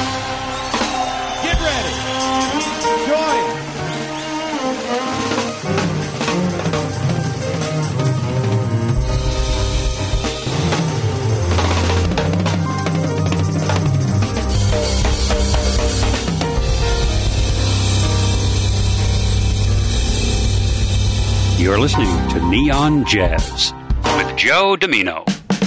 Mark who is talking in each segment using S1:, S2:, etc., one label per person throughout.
S1: Get ready. Join.
S2: You're listening to Neon Jazz with Joe Domino.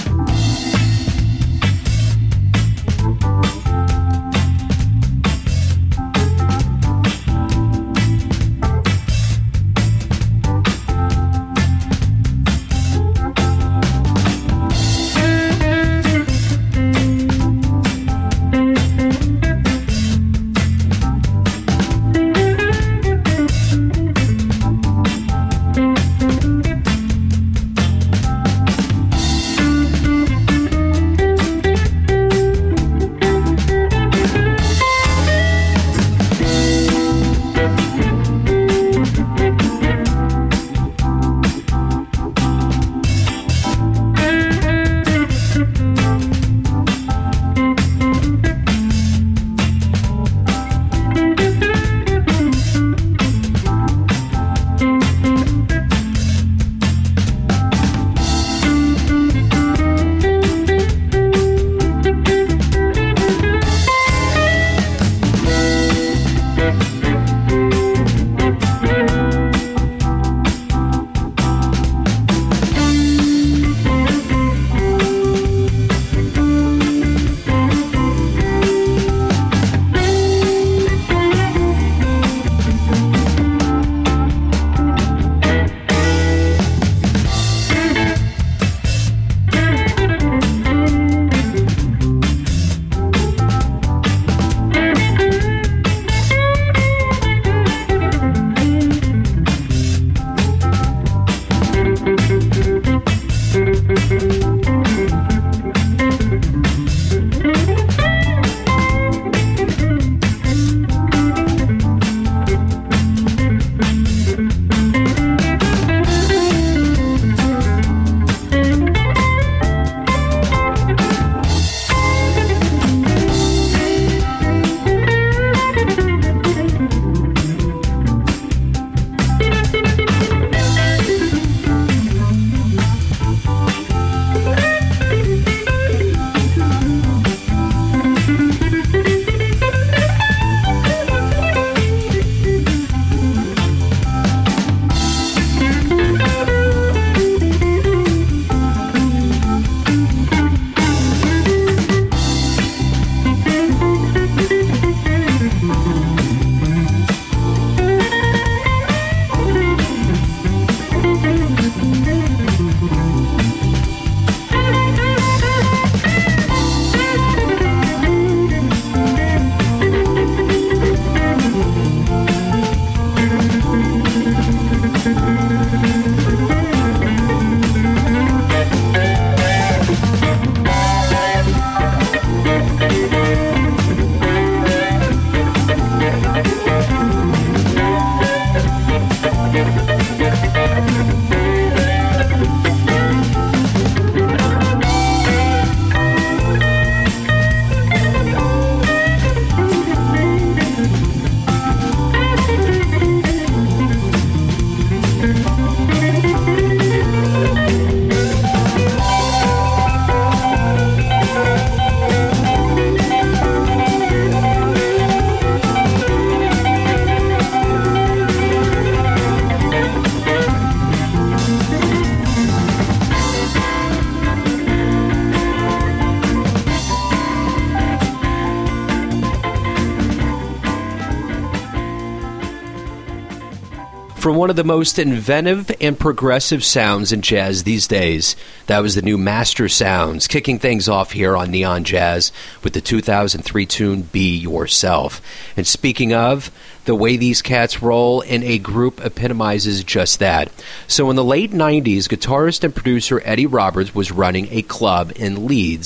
S3: From one of the most inventive and progressive sounds in jazz these days, that was the new Master Sounds, kicking things off here on Neon Jazz with the 2003 tune Be Yourself. And speaking of, the way these cats roll in a group epitomizes just that. So in the late 90s, guitarist and producer Eddie Roberts was running a club in Leeds,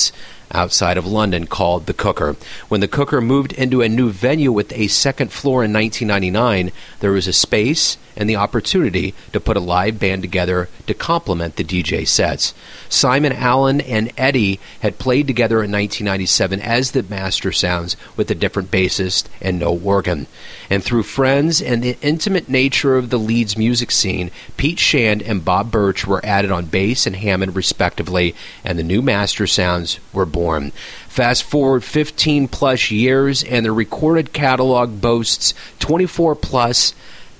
S3: outside of London called The Cooker. When The Cooker moved into a new venue with a second floor in 1999, there was a space and the opportunity to put a live band together to complement the DJ sets. Simon Allen and Eddie had played together in 1997 as the Master Sounds with a different bassist and no organ. And through friends and the intimate nature of the Leeds music scene, Pete Shand and Bob Birch were added on bass and Hammond respectively, and the new Master Sounds were born. Fast forward 15 plus years, and the recorded catalog boasts 24 plus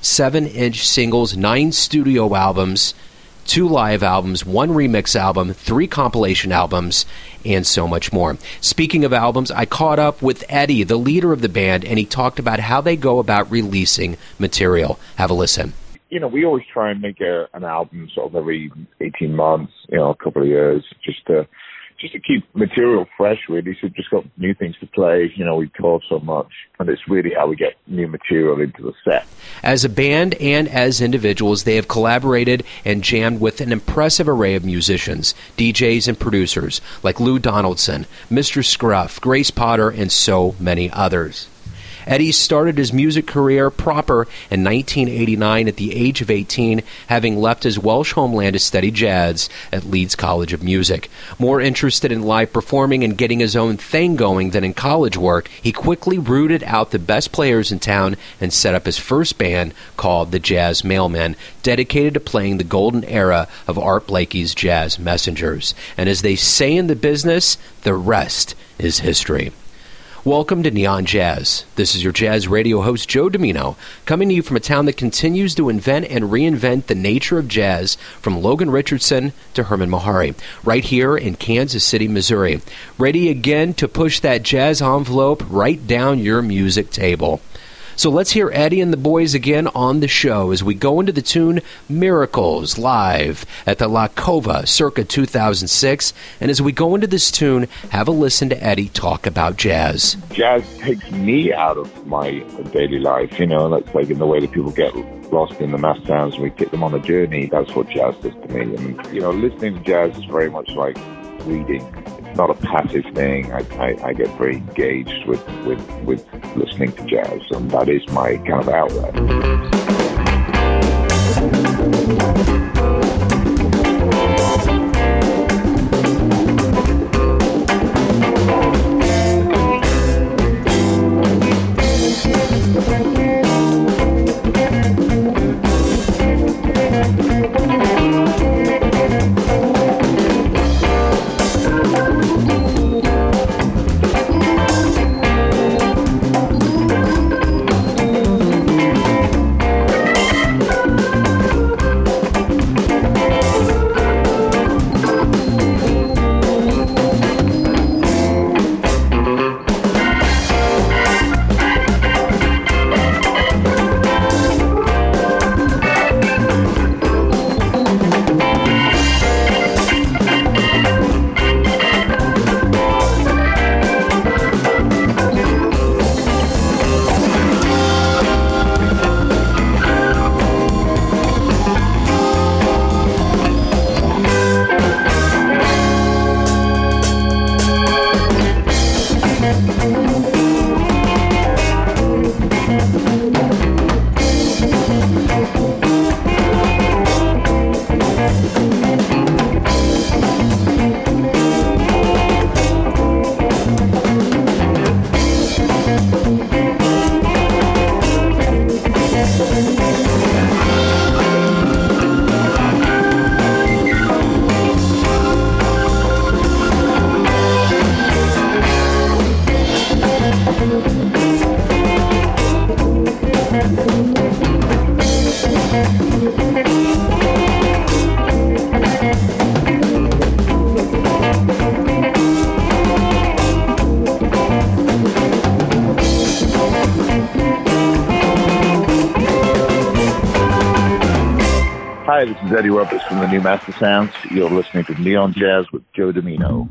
S3: 7-inch singles, 9 studio albums, 2 live albums, 1 remix album, 3 compilation albums, and so much more. Speaking of albums, I caught up with Eddie, the leader of the band, and he talked about how they go about releasing material. Have a listen.
S4: You know, we always try and make an album sort of every 18 months, a couple of years, just to keep material fresh, really. So just got new things to play. We've toured so much, and it's really how we get new material into the set. As
S3: a band and as individuals, they have collaborated and jammed with an impressive array of musicians, DJs, and producers like Lou Donaldson, Mr. Scruff, Grace Potter, and so many others. Eddie started his music career proper in 1989 at the age of 18, having left his Welsh homeland to study jazz at Leeds College of Music. More interested in live performing and getting his own thing going than in college work, he quickly rooted out the best players in town and set up his first band called the Jazz Mailmen, dedicated to playing the golden era of Art Blakey's Jazz Messengers. And as they say in the business, the rest is history. Welcome to Neon Jazz. This is your jazz radio host, Joe Domino, coming to you from a town that continues to invent and reinvent the nature of jazz, from Logan Richardson to Herman Mehari, right here in Kansas City, Missouri. Ready again to push that jazz envelope right down your music table. So let's hear Eddie and the boys again on the show as we go into the tune Miracles live at the La Cova circa 2006. And as we go into this tune, have a listen to Eddie talk about jazz.
S4: Jazz takes me out of my daily life, that's like in the way that people get lost in the mass sounds and we take them on a journey. That's what jazz does to me. And, listening to jazz is very much like reading. It's not a passive thing. I get very engaged with listening to jazz, and that is my kind of outlet. Hi, this is Eddie Roberts from the New Master Sounds. You're listening to Neon Jazz with Joe Domino.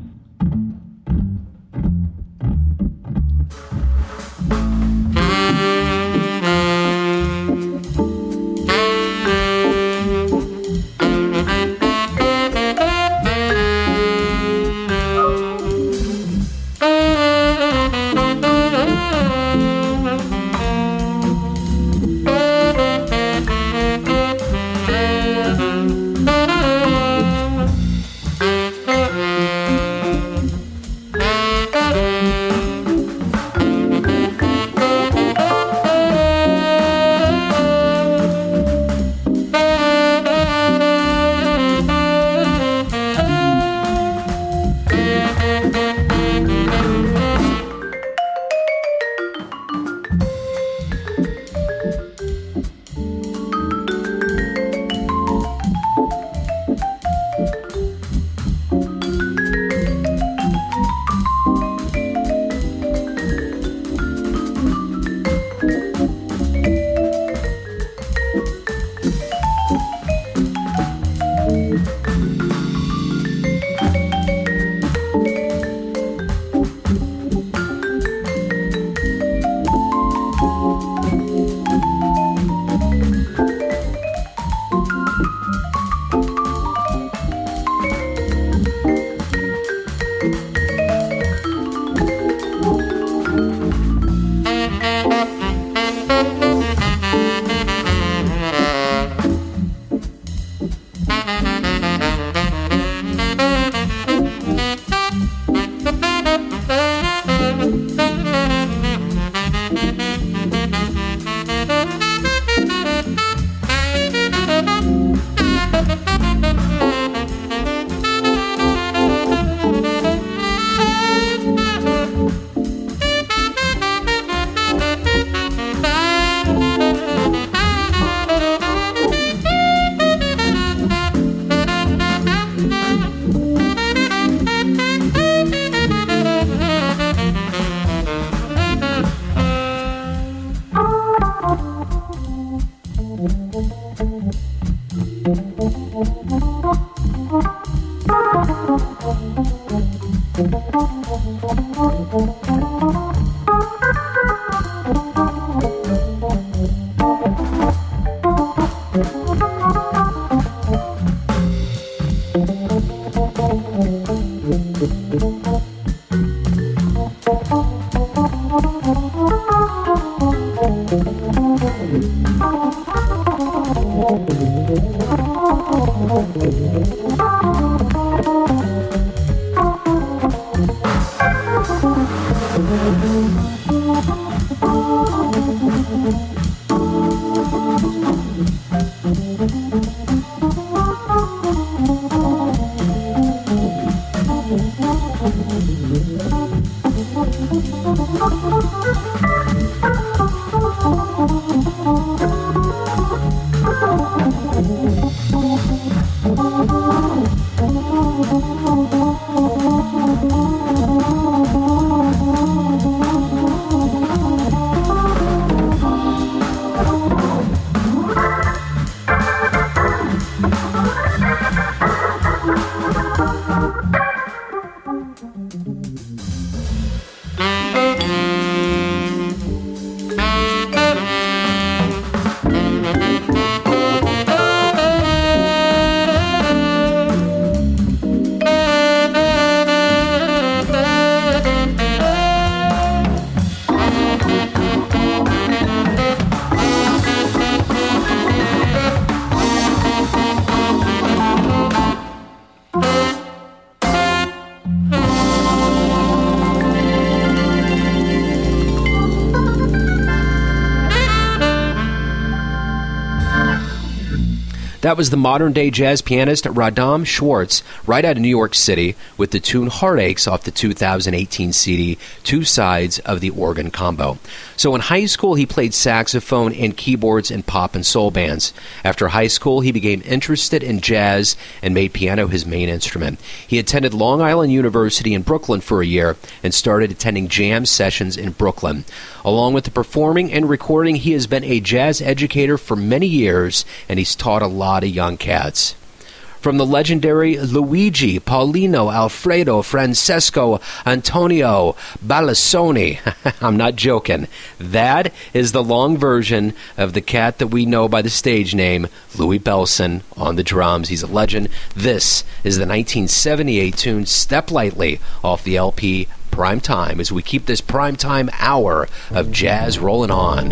S3: That was the modern-day jazz pianist Radam Schwartz, right out of New York City, with the tune Heartaches off the 2018 CD, Two Sides of the Organ Combo. So in high school, he played saxophone and keyboards in pop and soul bands. After high school, he became interested in jazz and made piano his main instrument. He attended Long Island University in Brooklyn for a year and started attending jam sessions in Brooklyn. Along with the performing and recording, he has been a jazz educator for many years, and he's taught a lot of young cats. From the legendary Luigi, Paulino, Alfredo, Francesco, Antonio, Balassoni. I'm not joking. That is the long version of the cat that we know by the stage name Louis Bellson on the drums. He's a legend. This is the 1978 tune Step Lightly off the LP Prime Time, as we keep this prime time hour of jazz rolling on.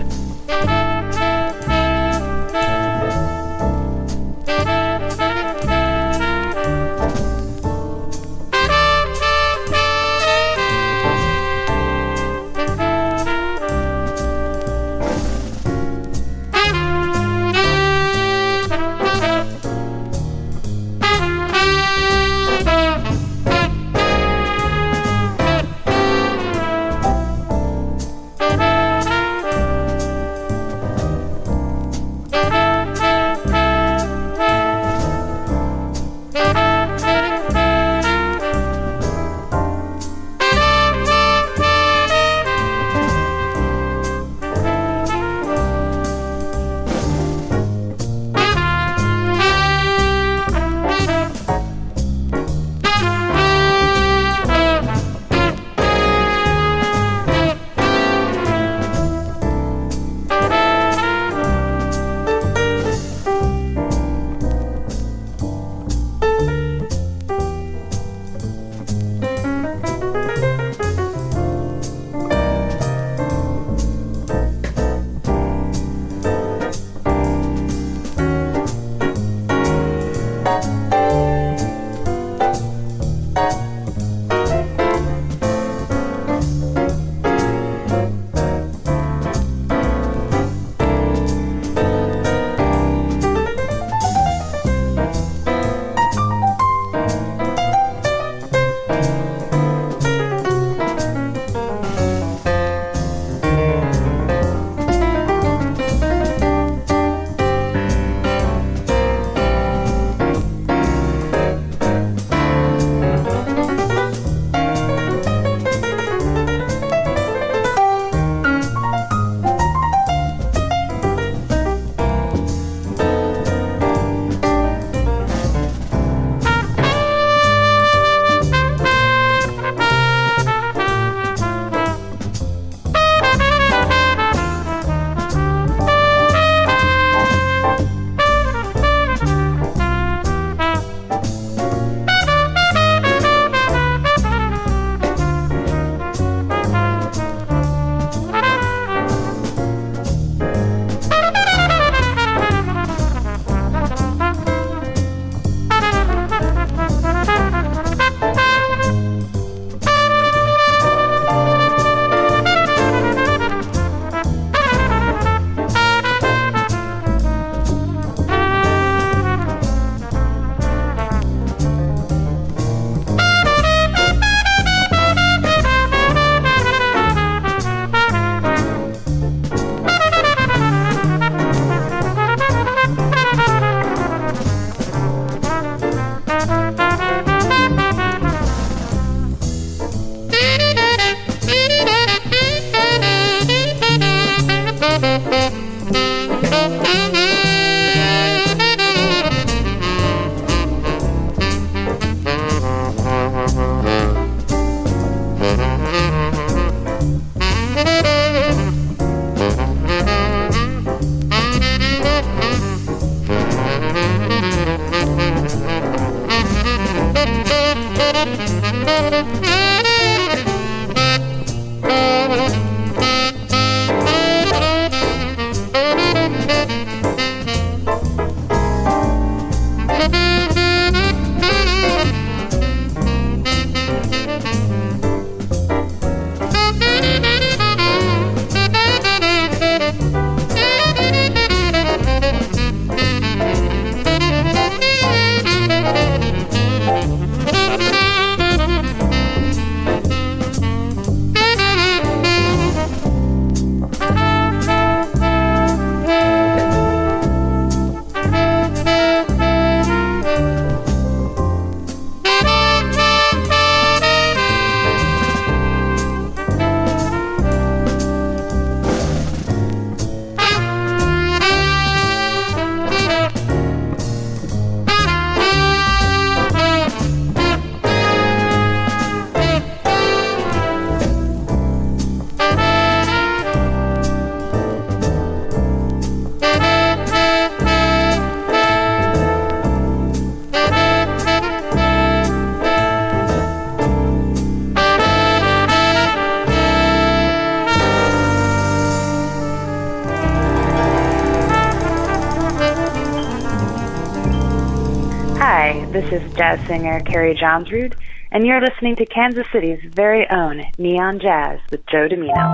S5: This is jazz singer Carrie Johnsrud, and you're listening to Kansas City's very own Neon Jazz with Joe Domino.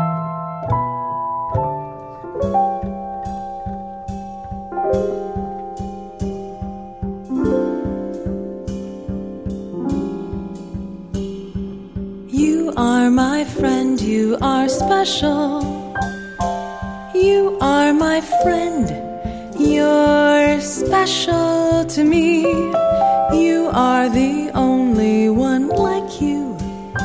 S6: You are my friend, you are special. You are my friend, you're special to me. You are the only one like you,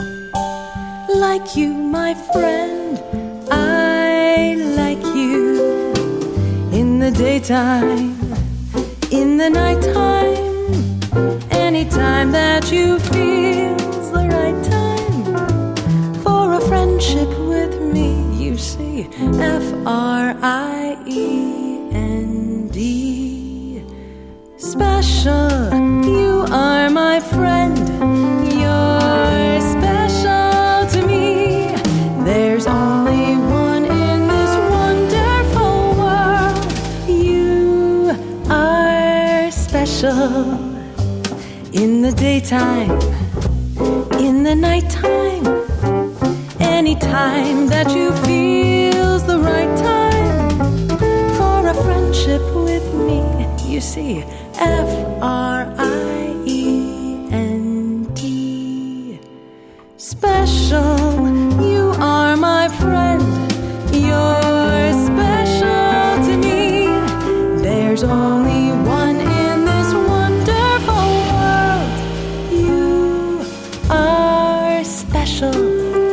S6: my friend. I like you in the daytime, in the nighttime, anytime that you feel's the right time for a friendship with me. You see, F-R-I-E-N-D, special. You are my friend, you're special to me. There's only one in this wonderful world. You are special in the daytime, in the nighttime, anytime that you feel's the right time for a friendship with me. You see, F-R-I-E-N-D, special. You are my friend, you're special to me. There's only one in this wonderful world. You are special.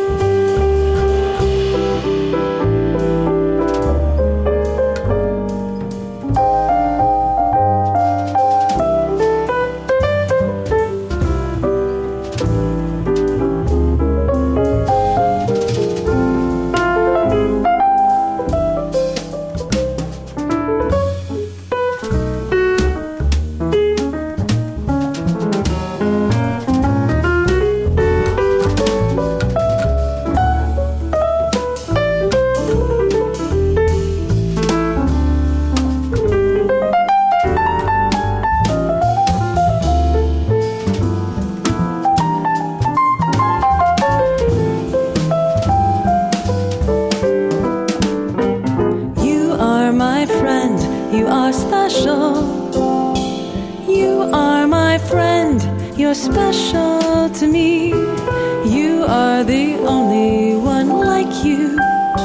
S6: Special to me. You are the only one like you,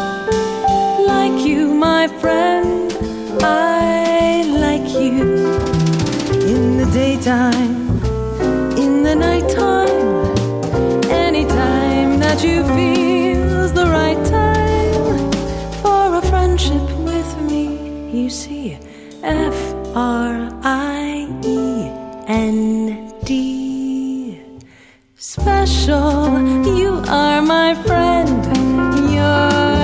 S6: my friend. I like you in the daytime, in the nighttime, anytime that you feel's the right time for a friendship with me. You see, F-R-I-E-N-D, special. You are my friend, you're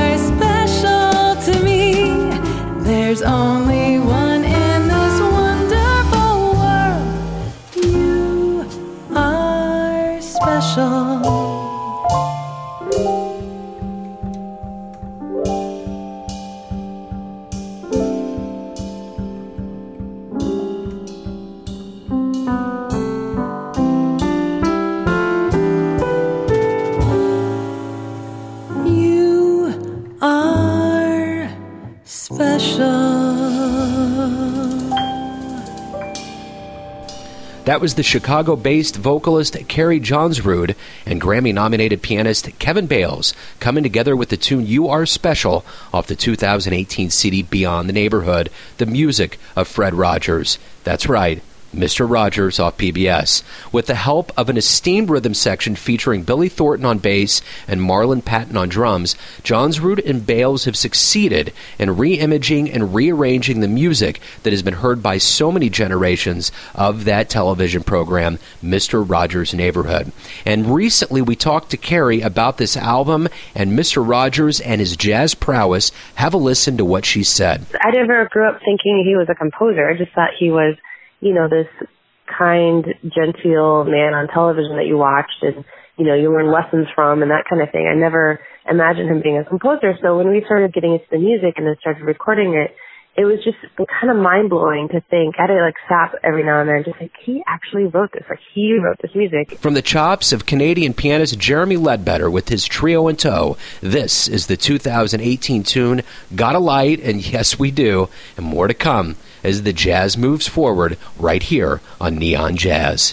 S3: That was the Chicago-based vocalist Carrie Johnsrud and Grammy-nominated pianist Kevin Bales coming together with the tune You Are Special off the 2018 CD Beyond the Neighborhood, the music of Fred Rogers. That's right, Mr. Rogers off PBS. With the help of an esteemed rhythm section featuring Billy Thornton on bass and Marlon Patton on drums, Johnsrud and Bales have succeeded in re-imaging and rearranging the music that has been heard by so many generations of that television program, Mr. Rogers' Neighborhood. And recently we talked to Carrie about this album and Mr. Rogers and his jazz prowess. Have a listen to what she said.
S7: I never grew up thinking he was a composer. I just thought he was, you know, this kind, genteel man on television that you watched and, you know, you learn lessons from and that kind of thing. I never imagined him being a composer. So when we started getting into the music and then started recording it, it was just kind of mind-blowing to think. I had to, like, stop every now and then and just think, he actually wrote this. Like, he wrote this music.
S3: From the chops of Canadian pianist Jeremy Ledbetter with his trio in tow, this is the 2018 tune, Got a Light, and yes, we do, and more to come as the jazz moves forward right here on Neon Jazz.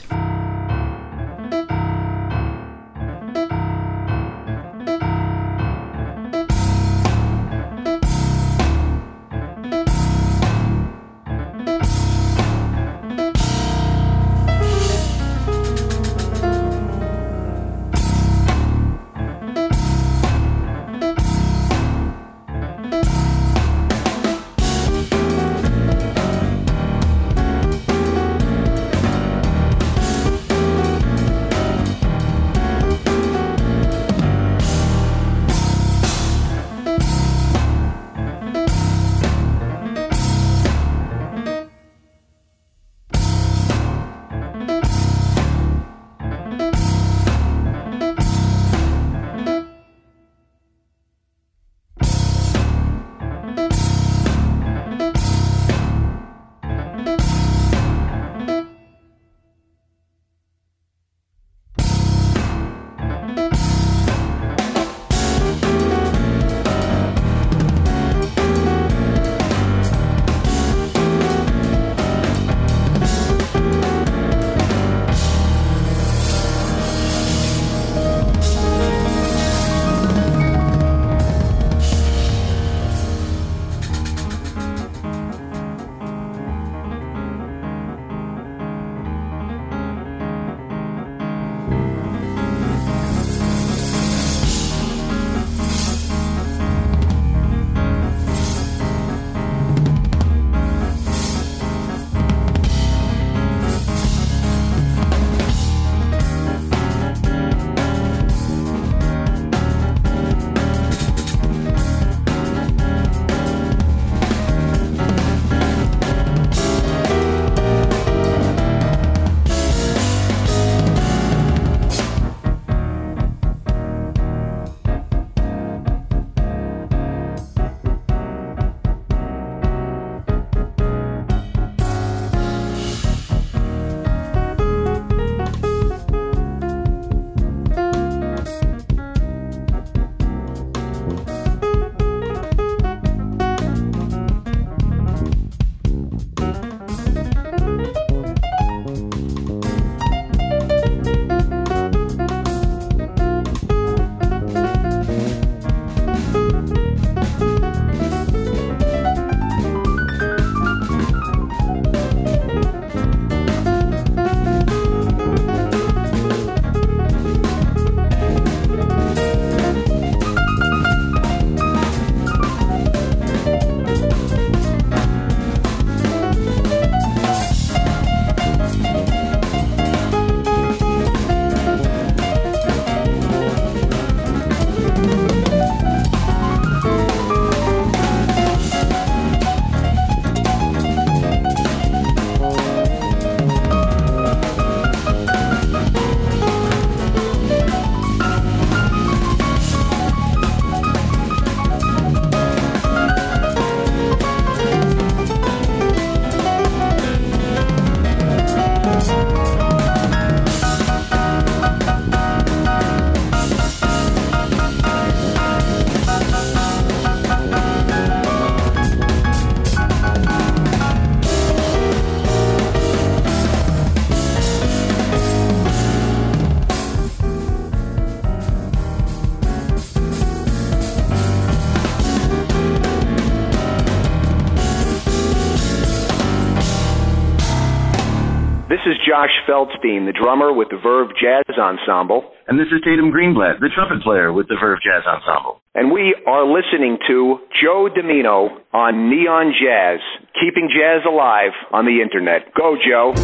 S8: is Josh Feldstein, the drummer with the Verve Jazz Ensemble.
S9: And this is Tatum Greenblatt, the trumpet player with the Verve Jazz Ensemble.
S8: And we are listening to Joe Domino on Neon Jazz, keeping jazz alive on the internet. Go, Joe.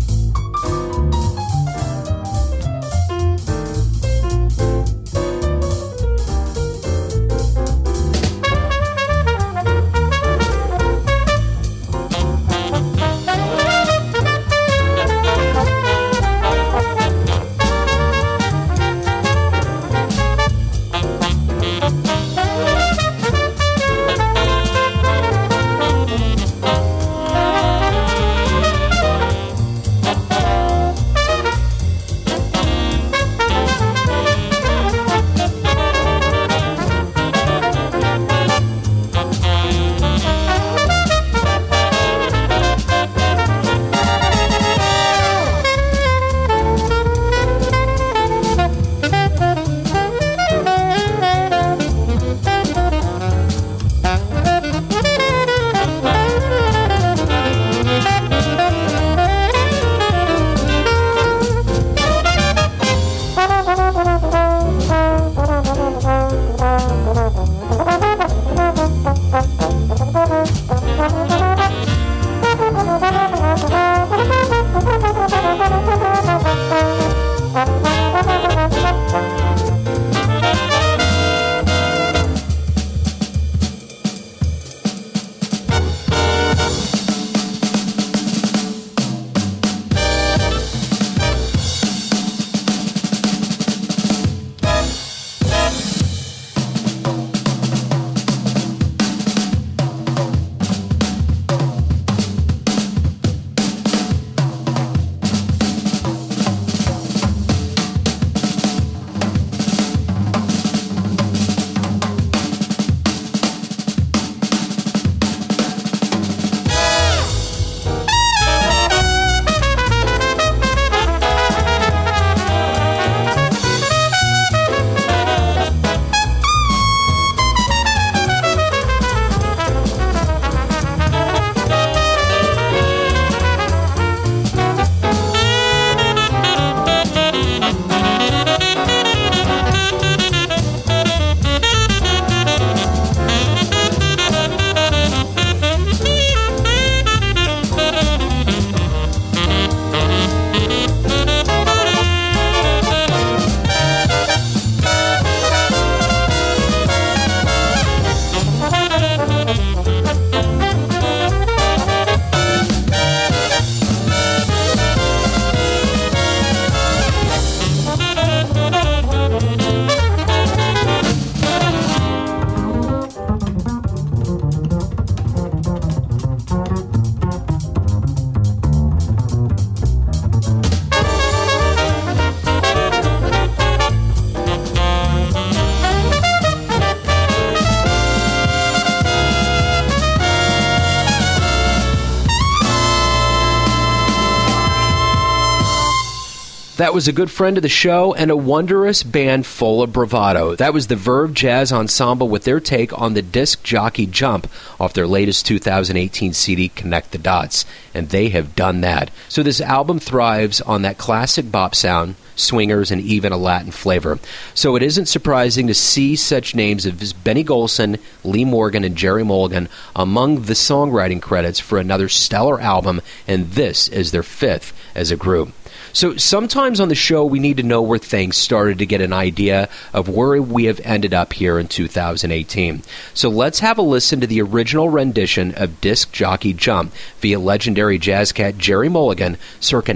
S3: That was a good friend of the show and a wondrous band full of bravado. That was the Verve Jazz Ensemble with their take on the Disc Jockey Jump off their latest 2018 CD, Connect the Dots. And they have done that. So this album thrives on that classic bop sound, swingers, and even a Latin flavor. So it isn't surprising to see such names as Benny Golson, Lee Morgan, and Jerry Mulligan among the songwriting credits for another stellar album, and this is their fifth as a group. So sometimes on the show we need to know where things started to get an idea of where we have ended up here in 2018. So let's have a listen to the original rendition of Disc Jockey Jump via legendary jazz cat Jerry Mulligan circa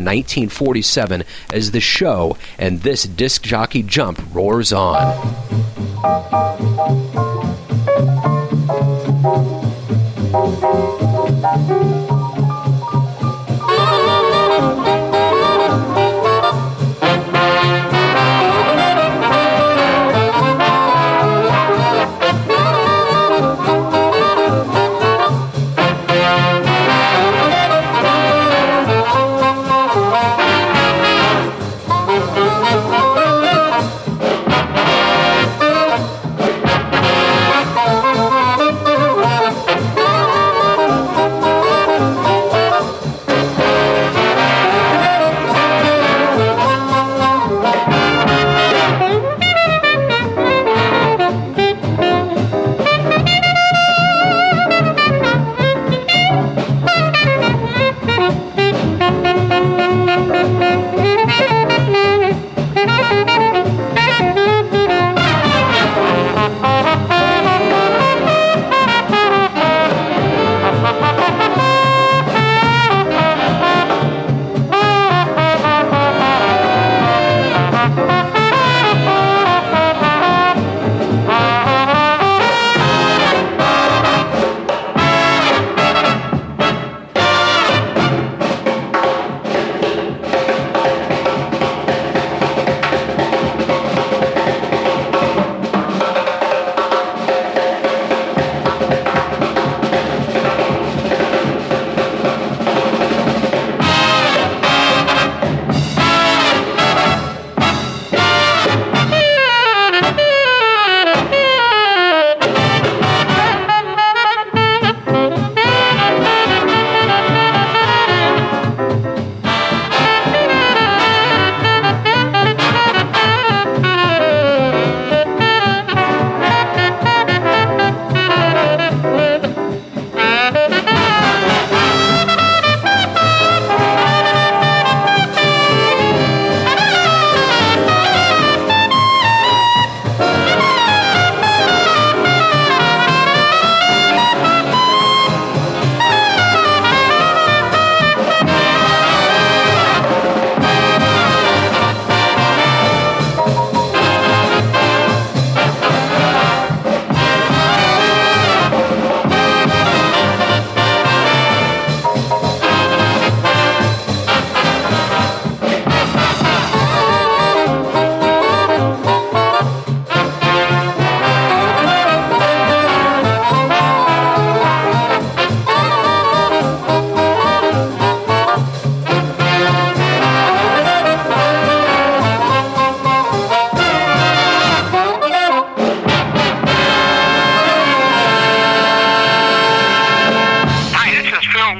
S3: 1947 as the show and this Disc Jockey Jump roars on.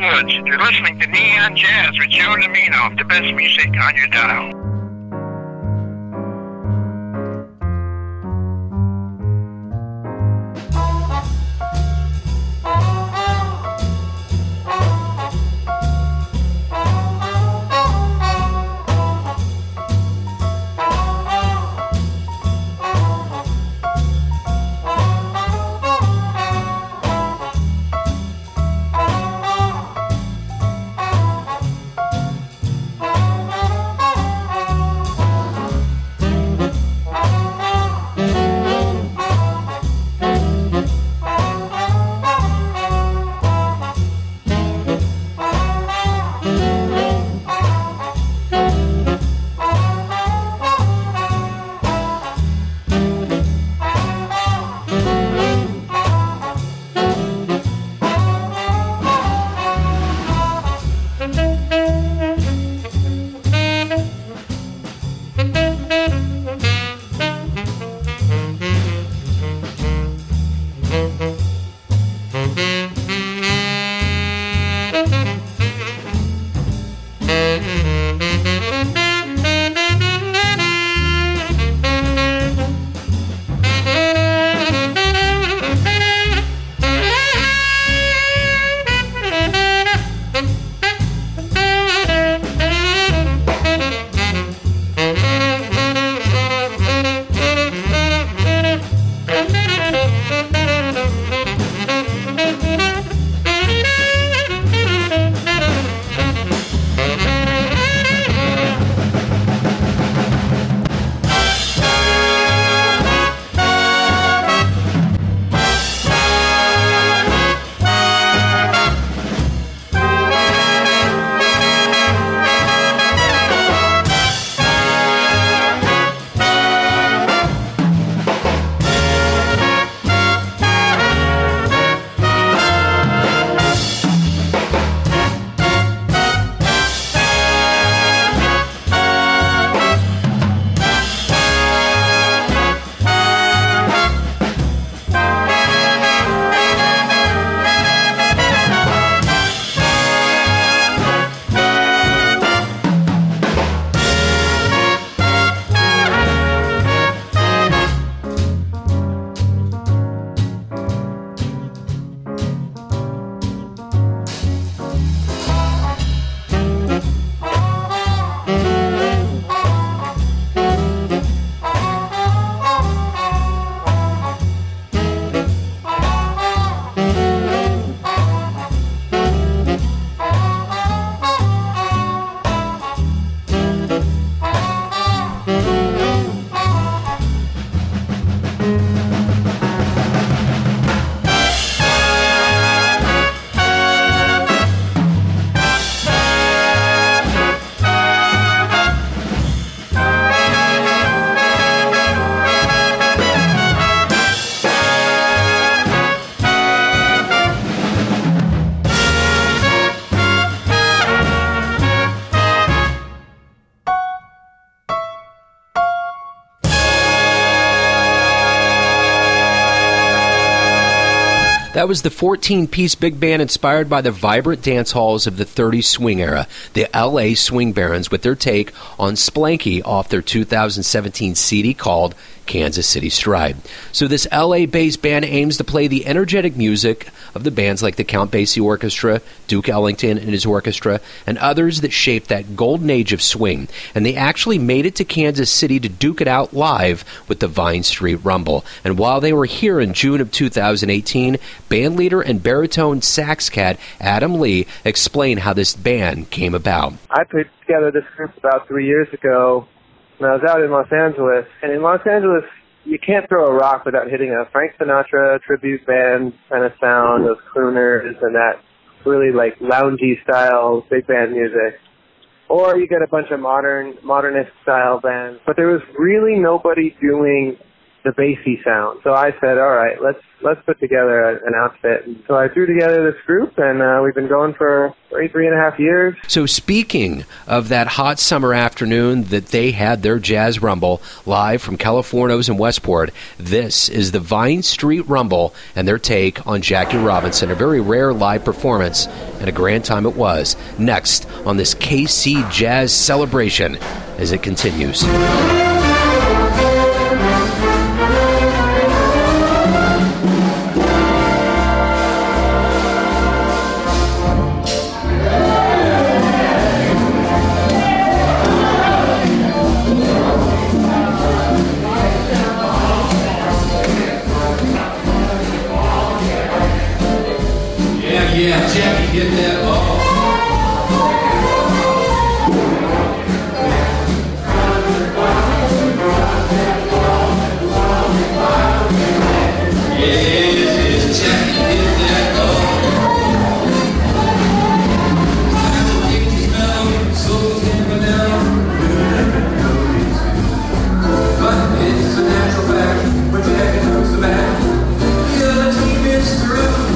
S10: Woods. You're listening to Neon Jazz with Joe Domino, the best music on your dial.
S3: That was the 14-piece big band inspired by the vibrant dance halls of the 30s swing era, the L.A. Swing Barons, with their take on Splanky off their 2017 CD called Kansas City Stride. So this L.A.-based band aims to play the energetic music of the bands like the Count Basie Orchestra, Duke Ellington and his orchestra, and others that shaped that golden age of swing. And they actually made it to Kansas City to duke it out live with the Vine Street Rumble. And while they were here in June of 2018, bandleader and baritone sax cat Adam Lee explained how this band came about.
S11: I put together this group about 3 years ago when I was out in Los Angeles. And in Los Angeles, you can't throw a rock without hitting a Frank Sinatra tribute band kind of sound, those crooners and that really like loungy style big band music. Or you get a bunch of modernist style bands. But there was really nobody doing the bassy sound. So I said, all right, let's put together an outfit. And so I threw together this group, and we've been going for 3.5 years.
S3: So speaking of that hot summer afternoon that they had their Jazz Rumble live from Californios in Westport, this is the Vine Street Rumble and their take on Jackie Robinson, a very rare live performance, and a grand time it was. Next on this KC Jazz celebration as it continues.
S12: Yeah, Jackie, get that ball. Yes, Jackie, get that ball. Soul's getting down. But it's a natural fact when Jackie comes to bat. The other team is through.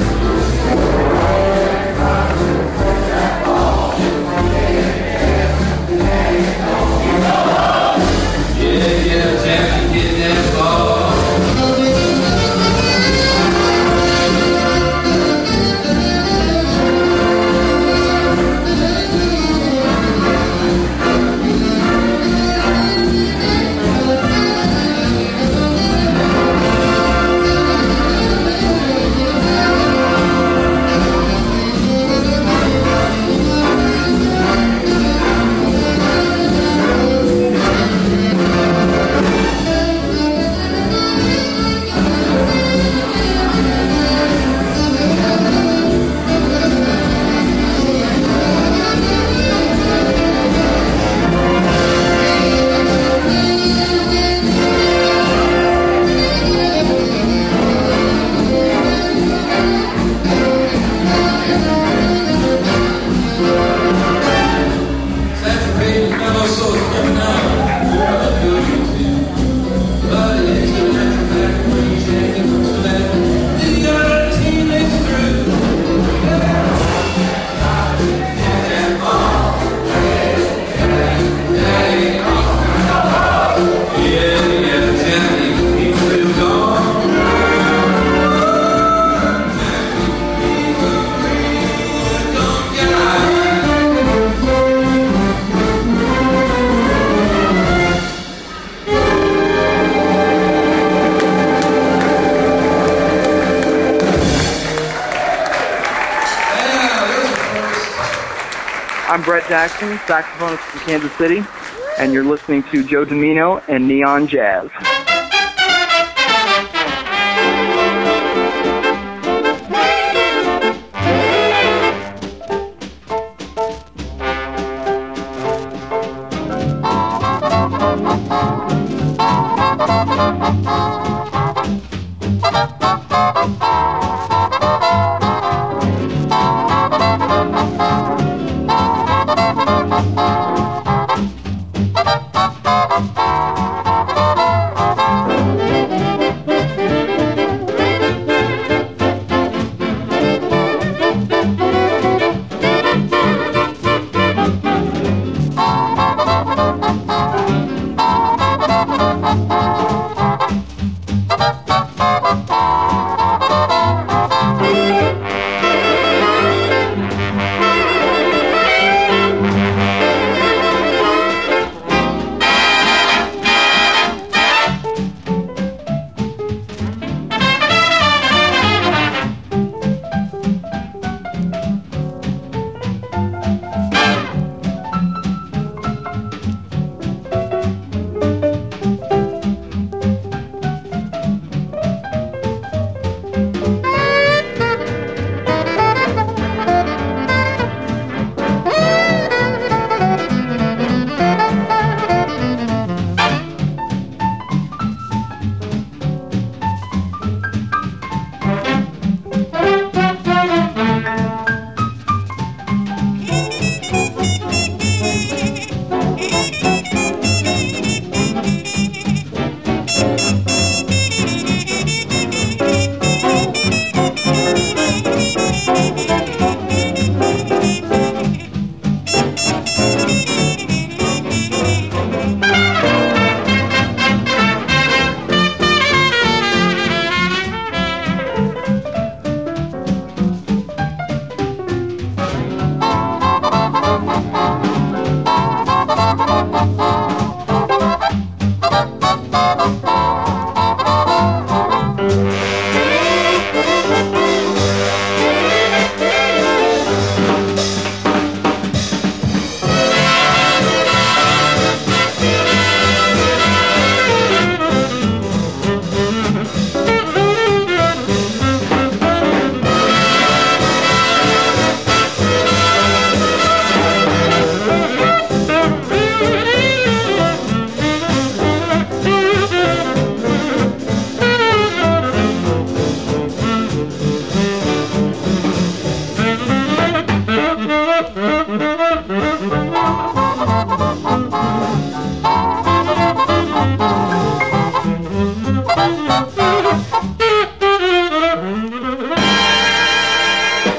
S13: I'm Brett Jackson, saxophonist from Kansas City, and you're listening to Joe Domino and Neon Jazz.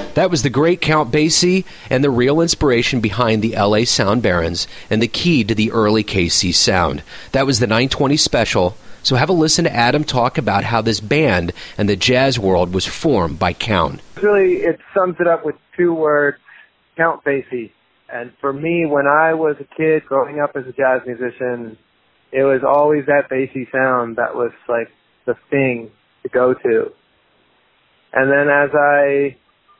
S3: That was the great Count Basie and the real inspiration behind the LA Sound Barons and the key to the early KC sound. That was the 920 special. So have a listen to Adam talk about how this band and the jazz world was formed by Count.
S11: Really, it sums it up with two words, Count Basie. And for me, when I was a kid growing up as a jazz musician, it was always that Basie sound that was like the thing to go to. And then as I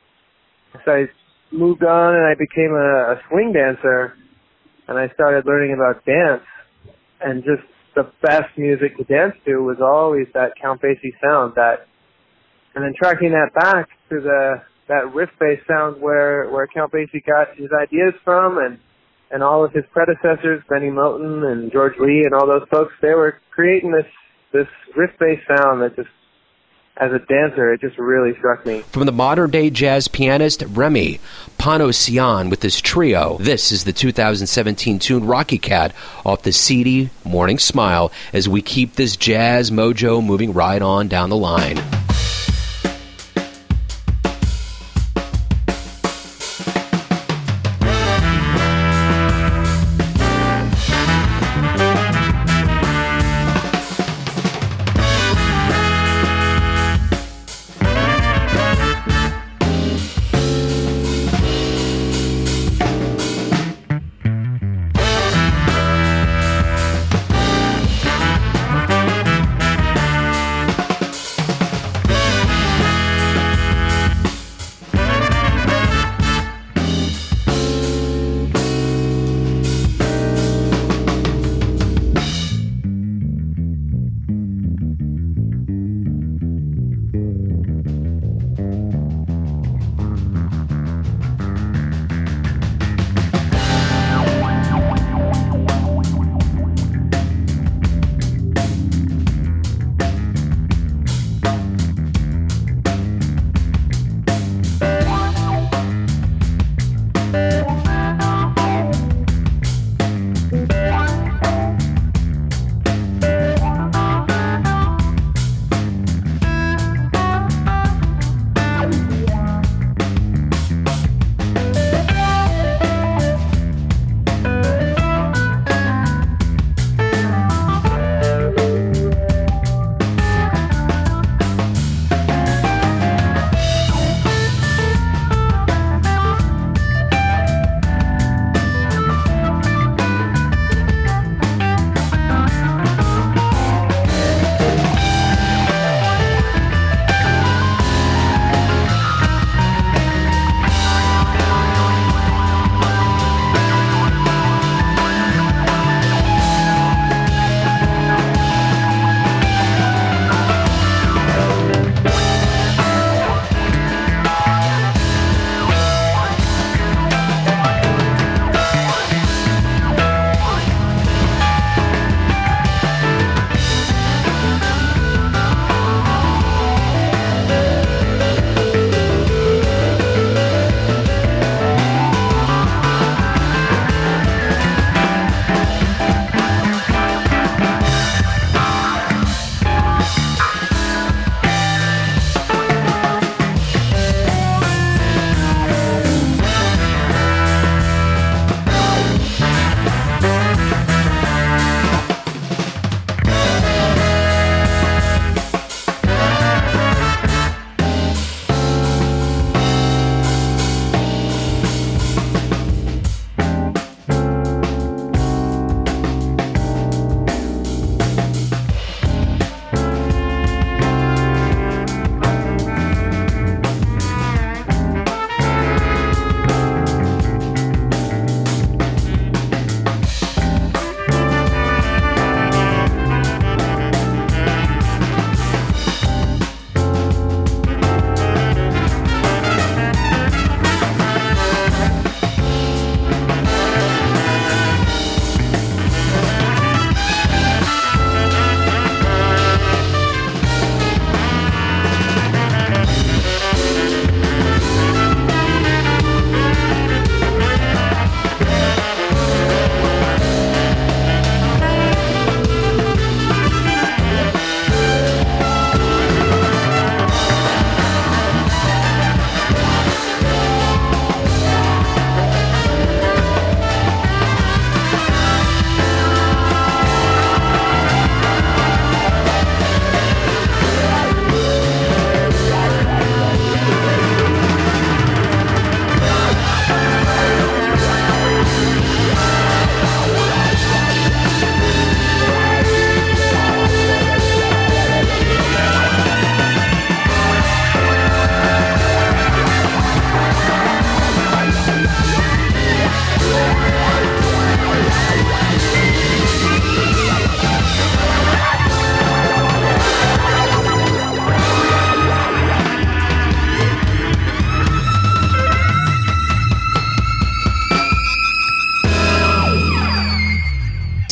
S11: moved on and I became a swing dancer and I started learning about dance, and just the best music to dance to was always that Count Basie sound, and then tracking that back to that riff-based sound where Count Basie got his ideas from, and all of his predecessors, Benny Moten and George Lee and all those folks, they were creating this riff-based sound that just, as a dancer, it just really struck me.
S3: From the modern-day jazz pianist Remy Pano-Sian with his trio, this is the 2017 tune Rocky Cat off the CD Morning Smile as we keep this jazz mojo moving right on down the line.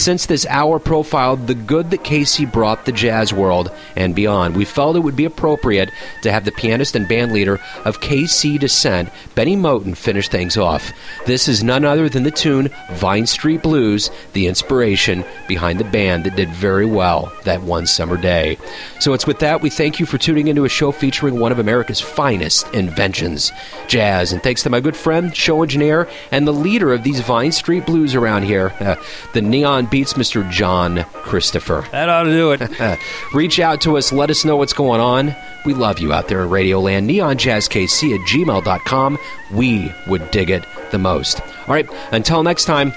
S3: since this hour profiled the good that Casey brought the jazz world and beyond, we felt it would be appropriate to have the pianist and band leader of KC Descent, Benny Moten, finish things off. This is none other than the tune Vine Street Blues, the inspiration behind the band that did very well that one summer day. So it's with that we thank you for tuning into a show featuring one of America's finest inventions, jazz. And thanks to my good friend, show engineer, and the leader of these Vine Street Blues around here, the Neon Beats, Mr. John Christopher.
S14: That ought to do it.
S3: Reach out to us. Let us know what's going on. We love you out there in Radioland. NeonJazzKC@gmail.com. We would dig it the most. All right, until next time,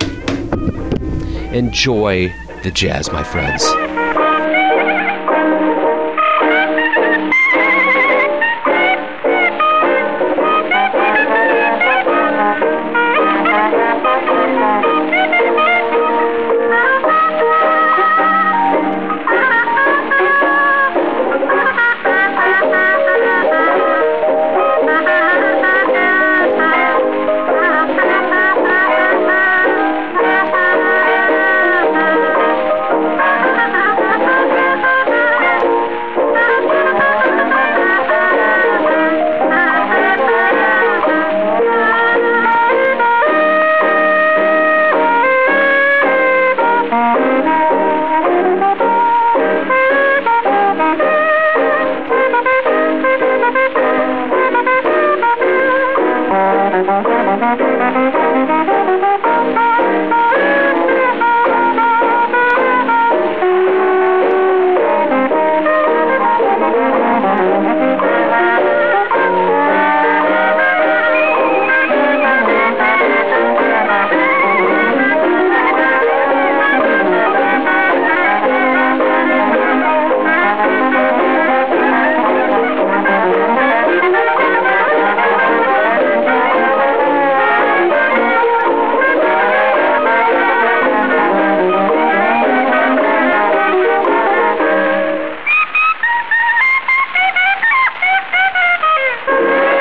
S3: enjoy the jazz, my friends.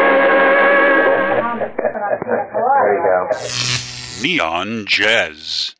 S2: Neon Jazz.